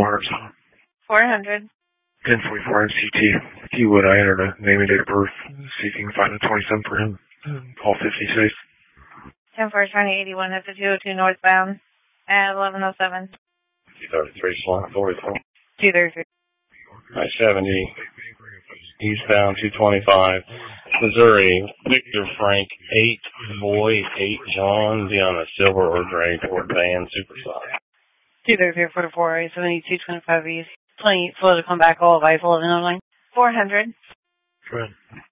Mars. 400. 1044 MCT. If you would, I entered a name and date of birth. See if you can find a 27 for him. Call 56. 10-4-20-81 at the 202 northbound at 1107. 233 slot 44. 233. I-70, eastbound 225, Missouri, Victor Frank, 8 Boy, 8 John, be on a silver or gray toward Van Supersonic. 233-44, I-70, 225 east. 28 slow to come back all of I-1109. 400. Good.